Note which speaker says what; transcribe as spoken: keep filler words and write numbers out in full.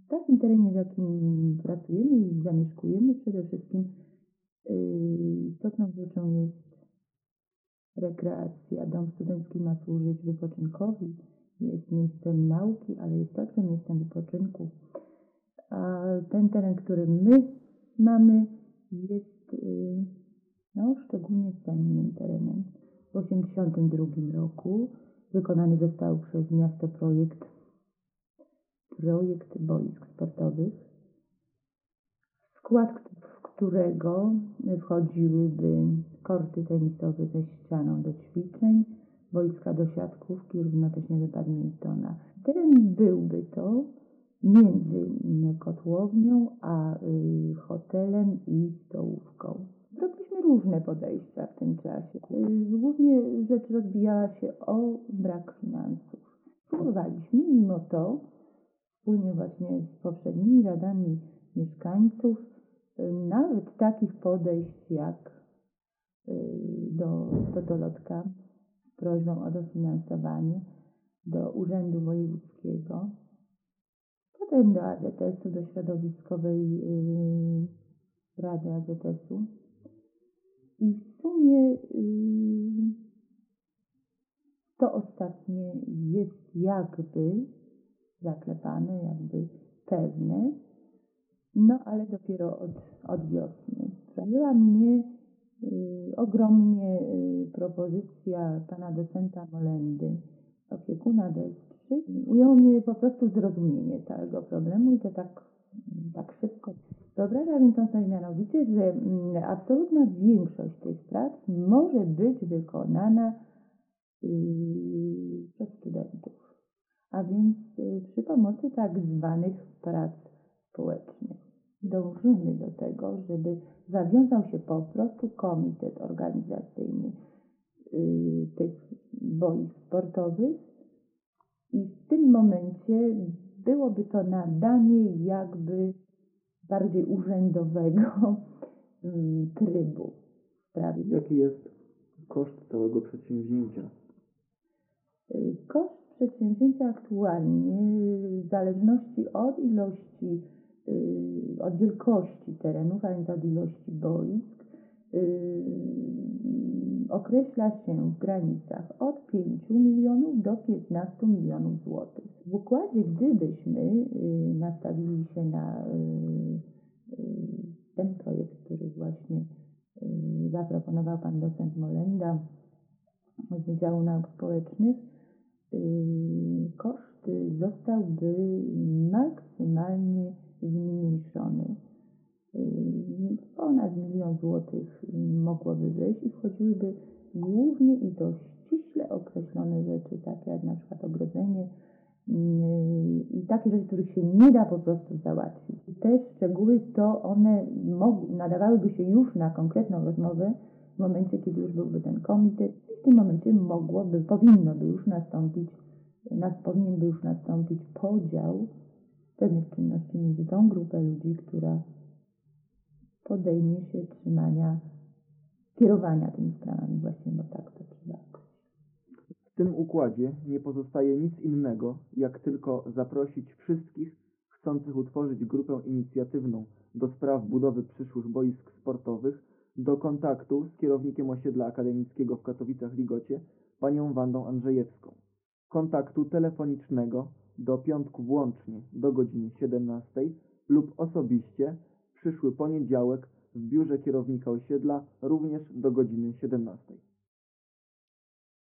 Speaker 1: W takim terenie, w jakim pracujemy i zamieszkujemy, przede wszystkim yy, istotną rzeczą jest rekreacja. Dom studencki ma służyć wypoczynkowi, jest miejscem nauki, ale jest także miejscem wypoczynku. A ten teren, który my mamy, jest yy, no, szczególnie cennym terenem. W tysiąc dziewięćset osiemdziesiątym drugim roku wykonany został przez miasto projekt projekt boisk sportowych, w skład którego wchodziłyby korty tenisowe ze ścianą do ćwiczeń, boiska do siatkówki, równocześnie do badmintona. Teren byłby to między kotłownią a y, hotelem i stołówką. Robiliśmy różne podejścia w tym czasie. Y, głównie rzecz rozbijała się o brak finansów. Próbowaliśmy mimo to wspólnie właśnie z poprzednimi radami mieszkańców y, nawet takich podejść jak y, do, do Dolotka z prośbą o dofinansowanie, do Urzędu Wojewódzkiego, potem do A Z S u, do Środowiskowej yy, Rady A Z S u. I w sumie yy, to ostatnie jest jakby zaklepane, jakby pewne, no ale dopiero od, od wiosny. Zajęła mnie yy, ogromnie yy, propozycja pana docenta Molendy, opiekuna D S trzy. Ujęło mnie po prostu zrozumienie całego problemu i to tak, tak szybko. Wyobrażam więc sobie mianowicie, że mm, absolutna większość tych prac może być wykonana yy, przez studentów, a więc yy, przy pomocy tak zwanych prac społecznych. Dążymy do tego, żeby zawiązał się po prostu komitet organizacyjny yy, tych boisk sportowych i w tym momencie byłoby to nadanie jakby bardziej urzędowego yy, trybu w sprawie.
Speaker 2: Jaki jest koszt całego przedsięwzięcia?
Speaker 1: Yy, koszt przedsięwzięcia aktualnie w zależności od ilości od wielkości terenów, a więc od ilości boisk, yy, określa się w granicach od pięciu milionów do piętnastu milionów złotych. W układzie, gdybyśmy yy, nastawili się na yy, ten projekt, który właśnie yy, zaproponował pan docent Molenda z Wydziału Nauk Społecznych, yy, koszt zostałby maksymalnie zmniejszony. Ponad milion złotych mogłoby wyjść i wchodziłyby głównie i to ściśle określone rzeczy, takie jak na przykład ogrodzenie i takie rzeczy, których się nie da po prostu załatwić. Te szczegóły to one mog- nadawałyby się już na konkretną rozmowę w momencie, kiedy już byłby ten komitet i w tym momencie mogłoby, powinno by już nastąpić, nas, powinien by już nastąpić podział pewnych czynności między tą grupę ludzi, która podejmie się trzymania, kierowania tymi sprawami właśnie, bo tak to trzeba.
Speaker 2: W tym układzie nie pozostaje nic innego, jak tylko zaprosić wszystkich chcących utworzyć grupę inicjatywną do spraw budowy przyszłych boisk sportowych do kontaktu z kierownikiem osiedla akademickiego w Katowicach-Ligocie, panią Wandą Andrzejewską. Kontaktu telefonicznego do piątku włącznie do godziny siedemnastej lub osobiście przyszły poniedziałek w biurze kierownika osiedla również do godziny siedemnastej.